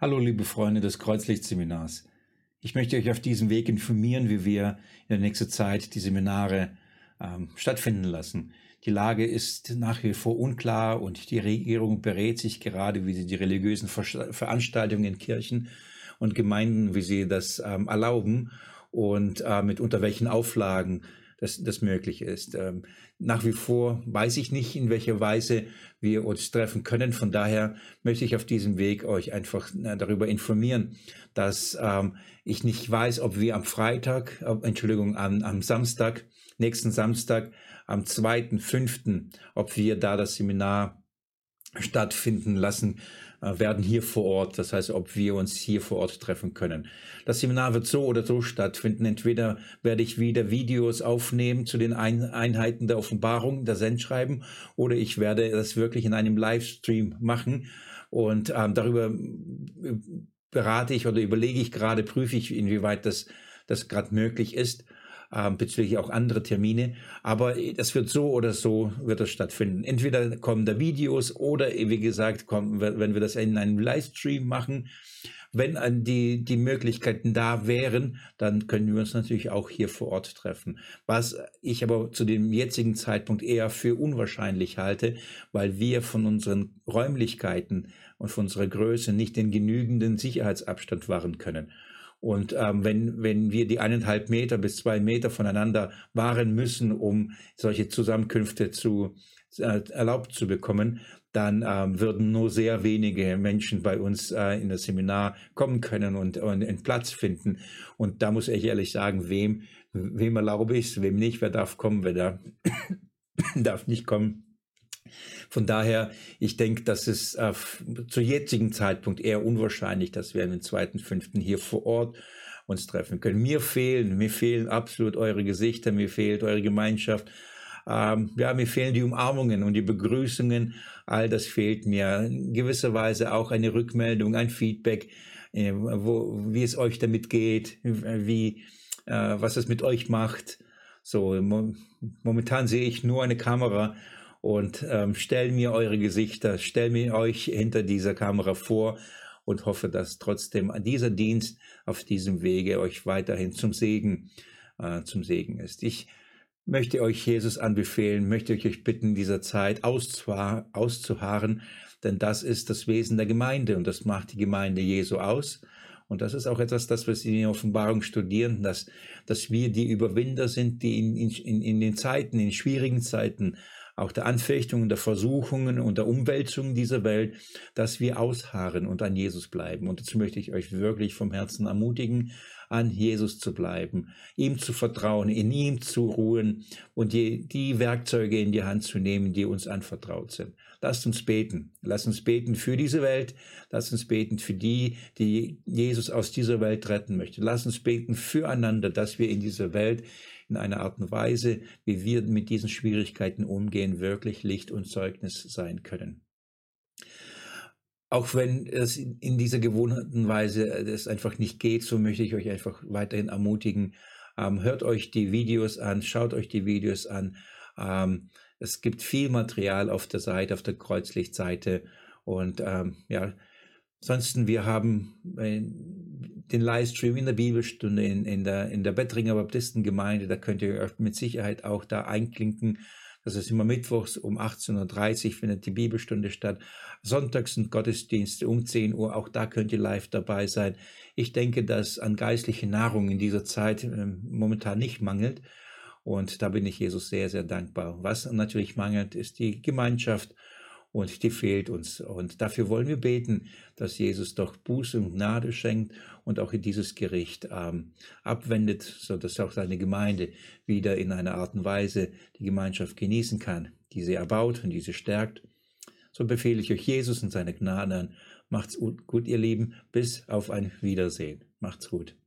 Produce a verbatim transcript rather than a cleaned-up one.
Hallo liebe Freunde des Kreuzlichtseminars. Ich möchte euch auf diesem Weg informieren, wie wir in der nächsten Zeit die Seminare ähm, stattfinden lassen. Die Lage ist nach wie vor unklar und die Regierung berät sich gerade, wie sie die religiösen Ver- Veranstaltungen in Kirchen und Gemeinden, wie sie das ähm, erlauben und äh, mit unter welchen Auflagen das, das möglich ist. Ähm, nach wie vor weiß ich nicht, in welcher Weise wir uns treffen können. Von daher möchte ich auf diesem Weg euch einfach äh, darüber informieren, dass ähm, ich nicht weiß, ob wir am Freitag, äh, Entschuldigung, am, am Samstag, nächsten Samstag, am zweiten fünften, ob wir da das Seminar stattfinden lassen äh, werden hier vor Ort. Das heißt, ob wir uns hier vor Ort treffen können. Das Seminar wird so oder so stattfinden. Entweder werde ich wieder Videos aufnehmen zu den Ein Einheiten der Offenbarung, der Sendschreiben, oder ich werde das wirklich in einem Livestream machen. Und ähm, darüber berate ich oder überlege ich gerade, prüfe ich, inwieweit das, das gerade möglich ist. Ähm, bezüglich auch andere Termine, aber das wird so oder so, wird das stattfinden. Entweder kommen da Videos oder, wie gesagt, kommen, wenn wir das in einem Livestream machen, wenn die, die Möglichkeiten da wären, dann können wir uns natürlich auch hier vor Ort treffen. Was ich aber zu dem jetzigen Zeitpunkt eher für unwahrscheinlich halte, weil wir von unseren Räumlichkeiten und von unserer Größe nicht den genügenden Sicherheitsabstand wahren können. Und ähm, wenn, wenn wir die eineinhalb Meter bis zwei Meter voneinander wahren müssen, um solche Zusammenkünfte zu, äh, erlaubt zu bekommen, dann ähm, würden nur sehr wenige Menschen bei uns äh, in das Seminar kommen können und, und einen Platz finden. Und da muss ich ehrlich sagen, wem, wem erlaube ich es, wem nicht, wer darf kommen, wer darf, darf nicht kommen. Von daher, ich denke, dass es äh, zu jetzigen Zeitpunkt eher unwahrscheinlich, dass wir am zweiten fünften hier vor Ort uns treffen können. Mir fehlen, mir fehlen absolut eure Gesichter, mir fehlt eure Gemeinschaft. Ähm, ja, mir fehlen die Umarmungen und die Begrüßungen. All das fehlt mir. In gewisser Weise auch eine Rückmeldung, ein Feedback, äh, wo, wie es euch damit geht, wie, äh, was es mit euch macht. So, mo momentan sehe ich nur eine Kamera. Und ähm, stell mir eure Gesichter, stell mir euch hinter dieser Kamera vor und hoffe, dass trotzdem dieser Dienst auf diesem Wege euch weiterhin zum Segen, äh, zum Segen ist. Ich möchte euch Jesus anbefehlen, möchte euch bitten, in dieser Zeit auszuharren, denn das ist das Wesen der Gemeinde und das macht die Gemeinde Jesu aus. Und das ist auch etwas, das wir in der Offenbarung studieren, dass, dass wir die Überwinder sind, die in, in, in den Zeiten, in schwierigen Zeiten, auch der Anfechtungen, der Versuchungen und der Umwälzungen dieser Welt, dass wir ausharren und an Jesus bleiben. Und dazu möchte ich euch wirklich vom Herzen ermutigen, an Jesus zu bleiben, ihm zu vertrauen, in ihm zu ruhen und die, die Werkzeuge in die Hand zu nehmen, die uns anvertraut sind. Lasst uns beten. Lasst uns beten für diese Welt. Lasst uns beten für die, die Jesus aus dieser Welt retten möchte. Lasst uns beten füreinander, dass wir in dieser Welt in einer Art und Weise, wie wir mit diesen Schwierigkeiten umgehen, wirklich Licht und Zeugnis sein können. Auch wenn es in dieser gewohnten Weise es einfach nicht geht, so möchte ich euch einfach weiterhin ermutigen. Ähm, hört euch die Videos an, schaut euch die Videos an. Ähm, es gibt viel Material auf der Seite, auf der Kreuzlichtseite. Und ähm, ja, ansonsten, wir haben äh, den Livestream in der Bibelstunde in, in der, in der Bettringer Baptistengemeinde. Da könnt ihr euch mit Sicherheit auch da einklinken. Das ist immer mittwochs um achtzehn Uhr dreißig findet die Bibelstunde statt. Sonntags sind Gottesdienste um zehn Uhr. Auch da könnt ihr live dabei sein. Ich denke, dass an geistliche Nahrung in dieser Zeit äh, momentan nicht mangelt. Und da bin ich Jesus sehr, sehr dankbar. Was natürlich mangelt, ist die Gemeinschaft. Und die fehlt uns. Und dafür wollen wir beten, dass Jesus doch Buße und Gnade schenkt und auch in dieses Gericht ähm, abwendet, sodass auch seine Gemeinde wieder in einer Art und Weise die Gemeinschaft genießen kann, die sie erbaut und die sie stärkt. So befehle ich euch Jesus und seine Gnade an. Macht's gut, ihr Lieben. Bis auf ein Wiedersehen. Macht's gut.